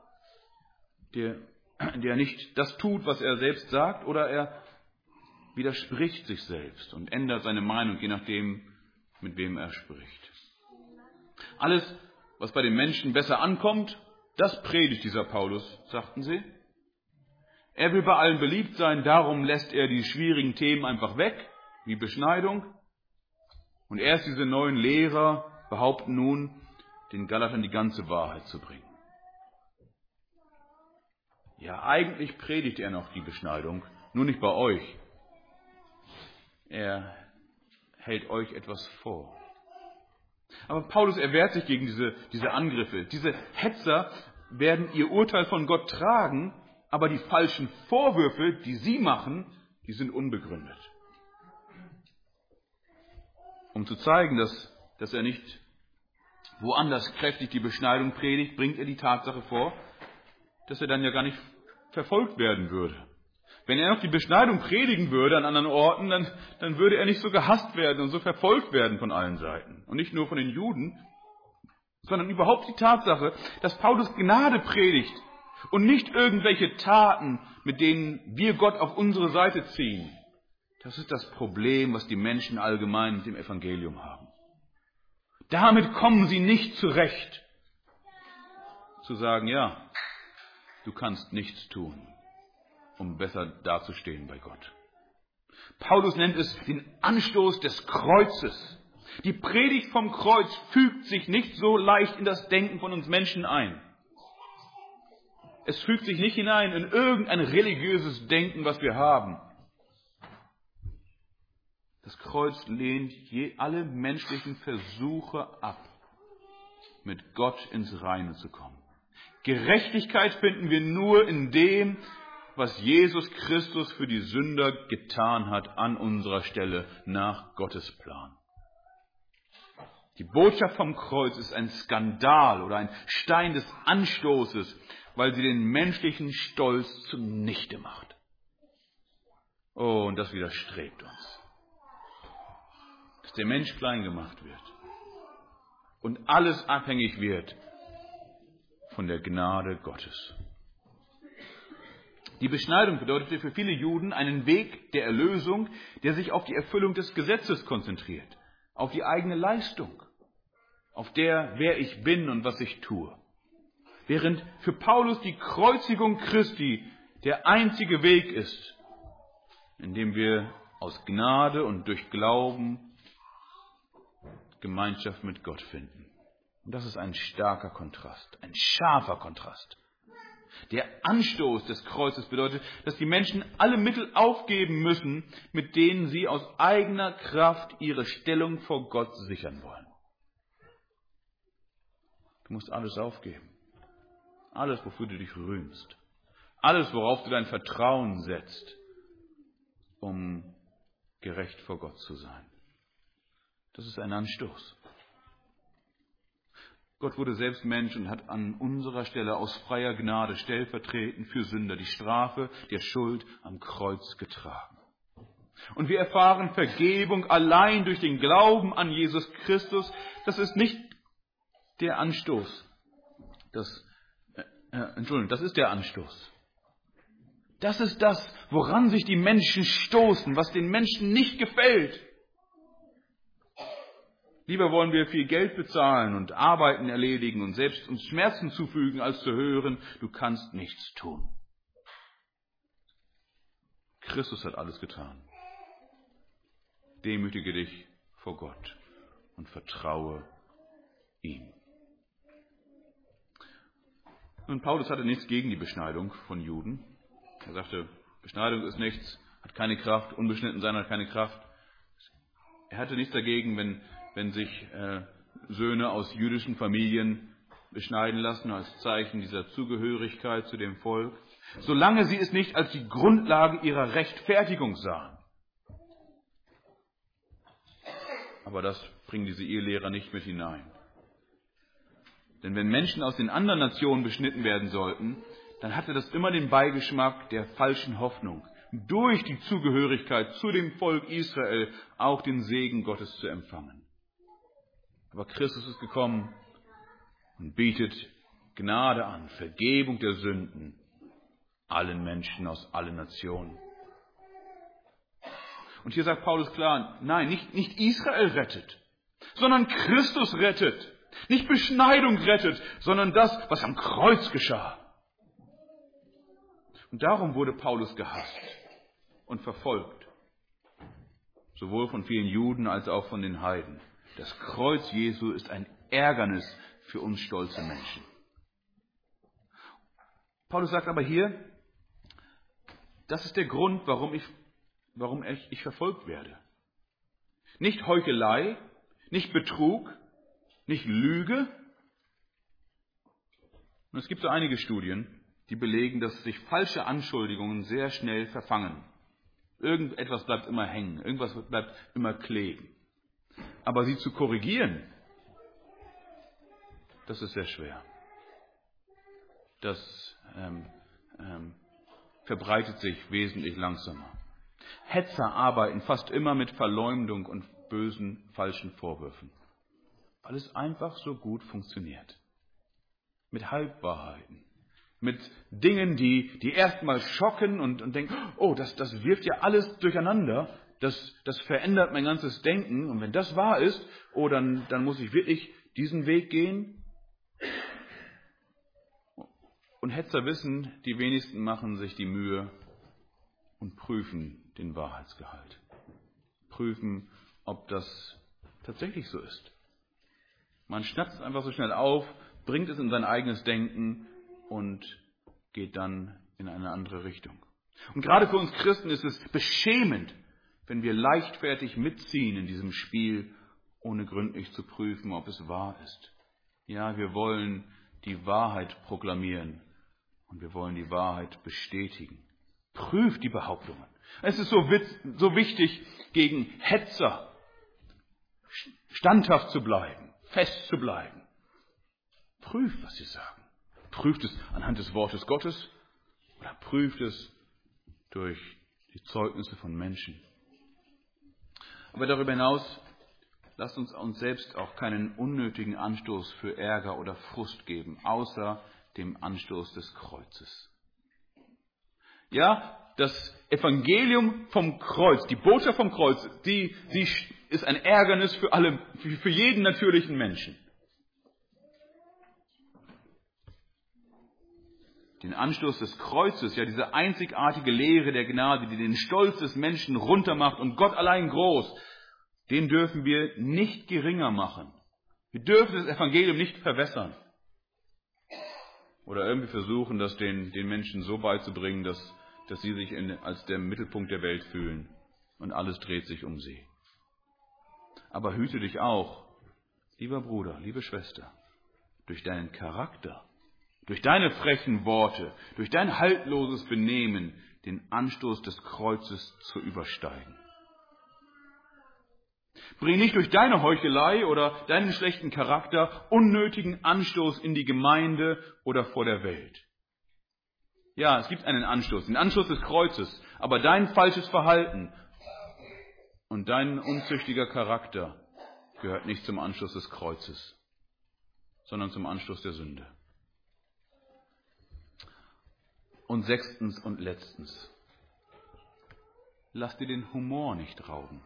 der nicht das tut, was er selbst sagt, oder er widerspricht sich selbst und ändert seine Meinung, je nachdem, mit wem er spricht. Alles, was bei den Menschen besser ankommt, das predigt dieser Paulus, sagten sie. Er will bei allen beliebt sein, darum lässt er die schwierigen Themen einfach weg, wie Beschneidung. Und erst diese neuen Lehrer behaupten nun, den Galatern die ganze Wahrheit zu bringen. Ja, eigentlich predigt er noch die Beschneidung, nur nicht bei euch. Er hält euch etwas vor. Aber Paulus erwehrt sich gegen diese Angriffe. Diese Hetzer werden ihr Urteil von Gott tragen, aber die falschen Vorwürfe, die sie machen, die sind unbegründet. Um zu zeigen, dass er nicht woanders kräftig die Beschneidung predigt, bringt er die Tatsache vor, dass er dann ja gar nicht verfolgt werden würde. Wenn er noch die Beschneidung predigen würde an anderen Orten, dann würde er nicht so gehasst werden und so verfolgt werden von allen Seiten. Und nicht nur von den Juden, sondern überhaupt die Tatsache, dass Paulus Gnade predigt und nicht irgendwelche Taten, mit denen wir Gott auf unsere Seite ziehen. Das ist das Problem, was die Menschen allgemein mit dem Evangelium haben. Damit kommen sie nicht zurecht, zu sagen, ja, du kannst nichts tun, um besser dazustehen bei Gott. Paulus nennt es den Anstoß des Kreuzes. Die Predigt vom Kreuz fügt sich nicht so leicht in das Denken von uns Menschen ein. Es fügt sich nicht hinein in irgendein religiöses Denken, was wir haben. Das Kreuz lehnt alle menschlichen Versuche ab, mit Gott ins Reine zu kommen. Gerechtigkeit finden wir nur in dem, was Jesus Christus für die Sünder getan hat an unserer Stelle nach Gottes Plan. Die Botschaft vom Kreuz ist ein Skandal oder ein Stein des Anstoßes, weil sie den menschlichen Stolz zunichte macht. Oh, und das widerstrebt uns. Dass der Mensch klein gemacht wird und alles abhängig wird von der Gnade Gottes. Die Beschneidung bedeutete für viele Juden einen Weg der Erlösung, der sich auf die Erfüllung des Gesetzes konzentriert, auf die eigene Leistung, auf der, wer ich bin und was ich tue. Während für Paulus die Kreuzigung Christi der einzige Weg ist, in dem wir aus Gnade und durch Glauben Gemeinschaft mit Gott finden. Und das ist ein starker Kontrast, ein scharfer Kontrast. Der Anstoß des Kreuzes bedeutet, dass die Menschen alle Mittel aufgeben müssen, mit denen sie aus eigener Kraft ihre Stellung vor Gott sichern wollen. Du musst alles aufgeben. Alles, wofür du dich rühmst. Alles, worauf du dein Vertrauen setzt, um gerecht vor Gott zu sein. Das ist ein Anstoß. Gott wurde selbst Mensch und hat an unserer Stelle aus freier Gnade stellvertretend für Sünder die Strafe der Schuld am Kreuz getragen. Und wir erfahren Vergebung allein durch den Glauben an Jesus Christus. Das ist nicht der Anstoß. Das ist der Anstoß. Das ist das, woran sich die Menschen stoßen, was den Menschen nicht gefällt. Lieber wollen wir viel Geld bezahlen und Arbeiten erledigen und selbst uns Schmerzen zufügen, als zu hören, du kannst nichts tun. Christus hat alles getan. Demütige dich vor Gott und vertraue ihm. Und Paulus hatte nichts gegen die Beschneidung von Juden. Er sagte, Beschneidung ist nichts, hat keine Kraft, unbeschnitten sein hat keine Kraft. Er hatte nichts dagegen, wenn sich Söhne aus jüdischen Familien beschneiden lassen, als Zeichen dieser Zugehörigkeit zu dem Volk, solange sie es nicht als die Grundlage ihrer Rechtfertigung sahen. Aber das bringen diese Ehelehrer nicht mit hinein. Denn wenn Menschen aus den anderen Nationen beschnitten werden sollten, dann hatte das immer den Beigeschmack der falschen Hoffnung, durch die Zugehörigkeit zu dem Volk Israel auch den Segen Gottes zu empfangen. Aber Christus ist gekommen und bietet Gnade an, Vergebung der Sünden allen Menschen aus allen Nationen. Und hier sagt Paulus klar, nein, nicht Israel rettet, sondern Christus rettet. Nicht Beschneidung rettet, sondern das, was am Kreuz geschah. Und darum wurde Paulus gehasst und verfolgt. Sowohl von vielen Juden als auch von den Heiden. Das Kreuz Jesu ist ein Ärgernis für uns stolze Menschen. Paulus sagt aber hier, das ist der Grund, warum ich verfolgt werde. Nicht Heuchelei, nicht Betrug, nicht Lüge. Und es gibt so einige Studien, die belegen, dass sich falsche Anschuldigungen sehr schnell verfangen. Irgendetwas bleibt immer hängen, irgendwas bleibt immer kleben. Aber sie zu korrigieren, das ist sehr schwer. Das verbreitet sich wesentlich langsamer. Hetzer arbeiten fast immer mit Verleumdung und bösen, falschen Vorwürfen. Weil es einfach so gut funktioniert. Mit Halbwahrheiten. Mit Dingen, die erstmal schocken und denken, oh, das wirft ja alles durcheinander. Das verändert mein ganzes Denken. Und wenn das wahr ist, oh, dann muss ich wirklich diesen Weg gehen. Und Hetzer wissen, die wenigsten machen sich die Mühe und prüfen den Wahrheitsgehalt. Prüfen, ob das tatsächlich so ist. Man schnappt es einfach so schnell auf, bringt es in sein eigenes Denken und geht dann in eine andere Richtung. Und gerade für uns Christen ist es beschämend, wenn wir leichtfertig mitziehen in diesem Spiel, ohne gründlich zu prüfen, ob es wahr ist. Ja, wir wollen die Wahrheit proklamieren und wir wollen die Wahrheit bestätigen. Prüft die Behauptungen. Es ist so wichtig, gegen Hetzer standhaft zu bleiben, fest zu bleiben. Prüft, was sie sagen. Prüft es anhand des Wortes Gottes oder prüft es durch die Zeugnisse von Menschen. Aber darüber hinaus, lasst uns selbst auch keinen unnötigen Anstoß für Ärger oder Frust geben, außer dem Anstoß des Kreuzes. Ja, das Evangelium vom Kreuz, die Botschaft vom Kreuz, sie ist ein Ärgernis für jeden natürlichen Menschen. Den Anstoß des Kreuzes, ja, diese einzigartige Lehre der Gnade, die den Stolz des Menschen runtermacht und Gott allein groß, den dürfen wir nicht geringer machen. Wir dürfen das Evangelium nicht verwässern. Oder irgendwie versuchen, das den Menschen so beizubringen, dass sie sich als der Mittelpunkt der Welt fühlen und alles dreht sich um sie. Aber hüte dich auch, lieber Bruder, liebe Schwester, durch deinen Charakter, durch deine frechen Worte, durch dein haltloses Benehmen, den Anstoß des Kreuzes zu übersteigen. Bring nicht durch deine Heuchelei oder deinen schlechten Charakter unnötigen Anstoß in die Gemeinde oder vor der Welt. Ja, es gibt einen Anstoß, den Anstoß des Kreuzes, aber dein falsches Verhalten und dein unzüchtiger Charakter gehört nicht zum Anstoß des Kreuzes, sondern zum Anstoß der Sünde. Und sechstens und letztens, lass dir den Humor nicht rauben.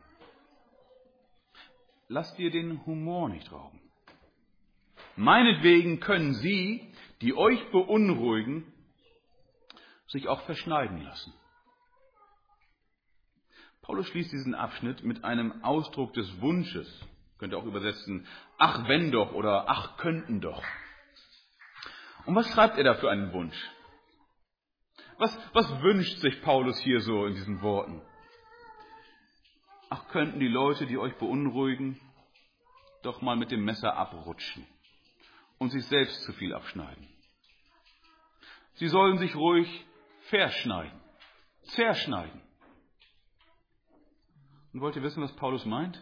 Lass dir den Humor nicht rauben. Meinetwegen können sie, die euch beunruhigen, sich auch verschneiden lassen. Paulus schließt diesen Abschnitt mit einem Ausdruck des Wunsches. Könnt ihr auch übersetzen, ach wenn doch oder ach könnten doch. Und was schreibt er da für einen Wunsch? Was wünscht sich Paulus hier so in diesen Worten? Ach, könnten die Leute, die euch beunruhigen, doch mal mit dem Messer abrutschen und sich selbst zu viel abschneiden. Sie sollen sich ruhig verschneiden, zerschneiden. Und wollt ihr wissen, was Paulus meint?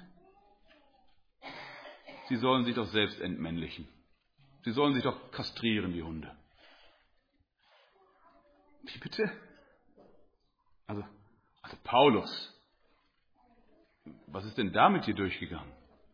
Sie sollen sich doch selbst entmännlichen. Sie sollen sich doch kastrieren, die Hunde. Wie bitte? Also Paulus, was ist denn da mit dir durchgegangen?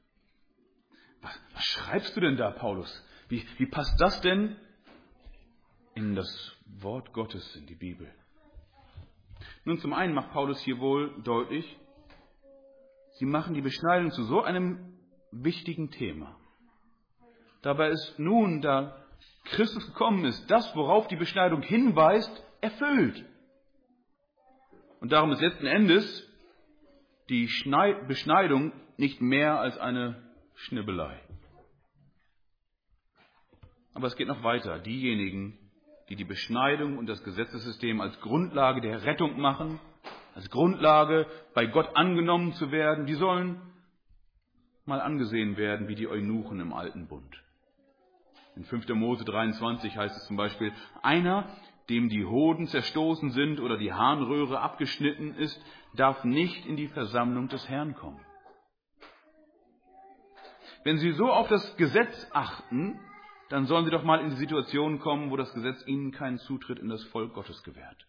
Was schreibst du denn da, Paulus? Wie passt das denn in das Wort Gottes, in die Bibel? Nun, zum einen macht Paulus hier wohl deutlich, sie machen die Beschneidung zu so einem wichtigen Thema. Dabei ist nun, da Christus gekommen ist, das, worauf die Beschneidung hinweist, erfüllt. Und darum ist letzten Endes die Beschneidung nicht mehr als eine Schnibbelei. Aber es geht noch weiter. Diejenigen, die die Beschneidung und das Gesetzessystem als Grundlage der Rettung machen, als Grundlage, bei Gott angenommen zu werden, die sollen mal angesehen werden wie die Eunuchen im Alten Bund. In 5. Mose 23 heißt es zum Beispiel, einer, dem die Hoden zerstoßen sind oder die Harnröhre abgeschnitten ist, darf nicht in die Versammlung des Herrn kommen. Wenn sie so auf das Gesetz achten, dann sollen sie doch mal in die Situation kommen, wo das Gesetz ihnen keinen Zutritt in das Volk Gottes gewährt.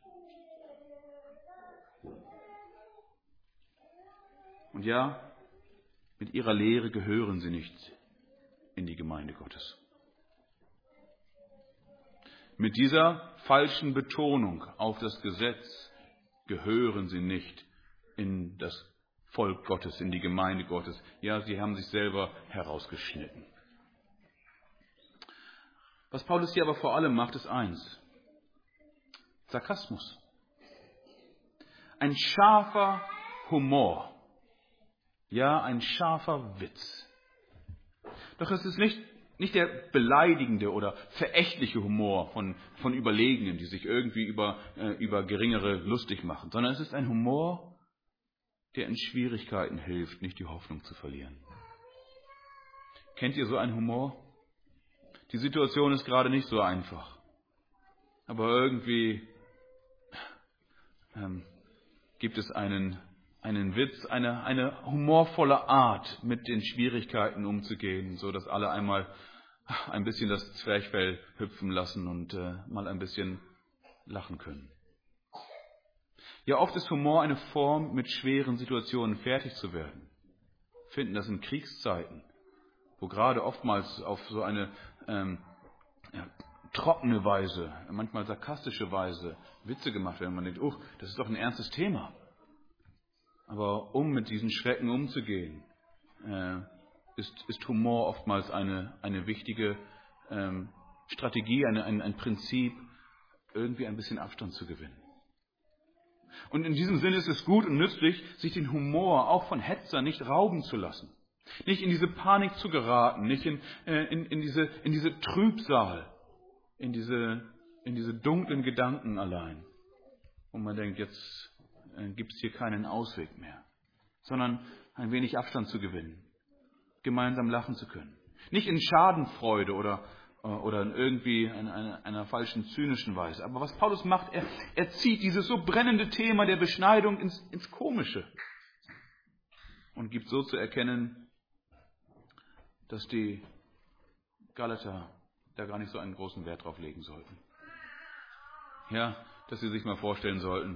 Und ja, mit ihrer Lehre gehören sie nicht in die Gemeinde Gottes. Mit dieser falschen Betonung auf das Gesetz gehören sie nicht in das Volk Gottes, in die Gemeinde Gottes. Ja, sie haben sich selber herausgeschnitten. Was Paulus hier aber vor allem macht, ist eins: Sarkasmus. ein scharfer Humor. Ja, ein scharfer Witz. Doch es ist nicht der beleidigende oder verächtliche Humor von Überlegenen, die sich irgendwie über Geringere lustig machen, sondern es ist ein Humor, der in Schwierigkeiten hilft, nicht die Hoffnung zu verlieren. Kennt ihr so einen Humor? Die Situation ist gerade nicht so einfach. Aber irgendwie gibt es einen Witz, eine humorvolle Art, mit den Schwierigkeiten umzugehen, so dass alle einmal ein bisschen das Zwerchfell hüpfen lassen und mal ein bisschen lachen können. Ja, oft ist Humor eine Form, mit schweren Situationen fertig zu werden. Wir finden das in Kriegszeiten, wo gerade oftmals auf so eine trockene Weise, manchmal sarkastische Weise Witze gemacht werden. Man denkt, das ist doch ein ernstes Thema. Aber um mit diesen Schrecken umzugehen, ist Humor oftmals eine wichtige Strategie, ein Prinzip, irgendwie ein bisschen Abstand zu gewinnen. Und in diesem Sinne ist es gut und nützlich, sich den Humor auch von Hetzern nicht rauben zu lassen. Nicht in diese Panik zu geraten, nicht in diese Trübsal, in diese dunklen Gedanken allein. Und man denkt, jetzt gibt es hier keinen Ausweg mehr. Sondern ein wenig Abstand zu gewinnen. Gemeinsam lachen zu können. Nicht in Schadenfreude oder in irgendwie einer falschen, zynischen Weise. Aber was Paulus macht, er zieht dieses so brennende Thema der Beschneidung ins Komische. Und gibt so zu erkennen, dass die Galater da gar nicht so einen großen Wert drauf legen sollten. Ja, dass sie sich mal vorstellen sollten,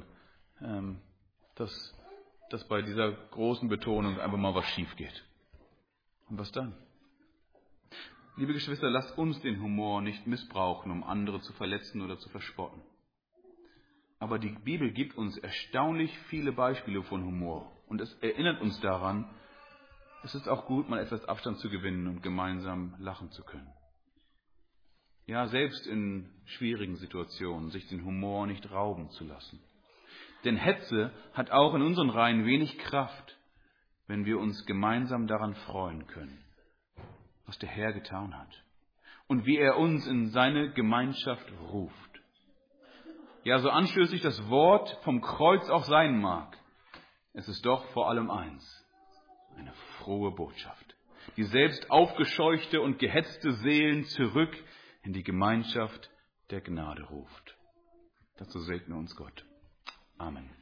dass bei dieser großen Betonung einfach mal was schief geht. Und was dann? Liebe Geschwister, lasst uns den Humor nicht missbrauchen, um andere zu verletzen oder zu verspotten. Aber die Bibel gibt uns erstaunlich viele Beispiele von Humor. Und es erinnert uns daran, es ist auch gut, mal etwas Abstand zu gewinnen und gemeinsam lachen zu können. Ja, selbst in schwierigen Situationen sich den Humor nicht rauben zu lassen. Denn Hetze hat auch in unseren Reihen wenig Kraft, wenn wir uns gemeinsam daran freuen können, was der Herr getan hat und wie er uns in seine Gemeinschaft ruft. Ja, so anstößig das Wort vom Kreuz auch sein mag, es ist doch vor allem eins, eine frohe Botschaft, die selbst aufgescheuchte und gehetzte Seelen zurück in die Gemeinschaft der Gnade ruft. Dazu segne uns Gott. Amen.